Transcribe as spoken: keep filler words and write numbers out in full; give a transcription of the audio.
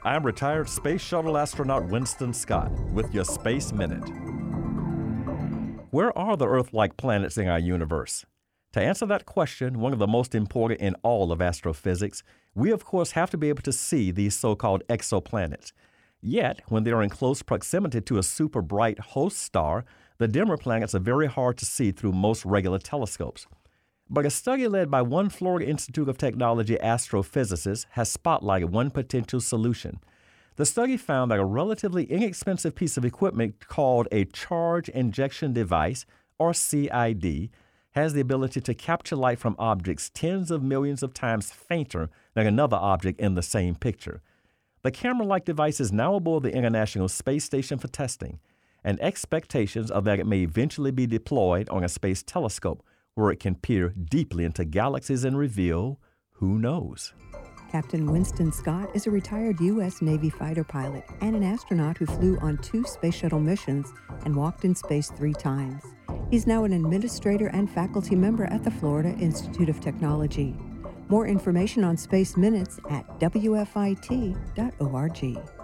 I'm retired Space Shuttle astronaut Winston Scott with your Space Minute. Where are the Earth-like planets in our universe? To answer that question, one of the most important in all of astrophysics, we of course have to be able to see these so-called exoplanets. Yet, when they are in close proximity to a super bright host star, the dimmer planets are very hard to see through most regular telescopes. But a study led by one Florida Institute of Technology astrophysicist has spotlighted one potential solution. The study found that a relatively inexpensive piece of equipment called a charge injection device, or C I D, has the ability to capture light from objects tens of millions of times fainter than another object in the same picture. The camera-like device is now aboard the International Space Station for testing, and expectations are that it may eventually be deployed on a space telescope where it can peer deeply into galaxies and reveal who knows. Captain Winston Scott is a retired U S Navy fighter pilot and an astronaut who flew on two space shuttle missions and walked in space three times. He's now an administrator and faculty member at the Florida Institute of Technology. More information on Space Minutes at W F I T dot org.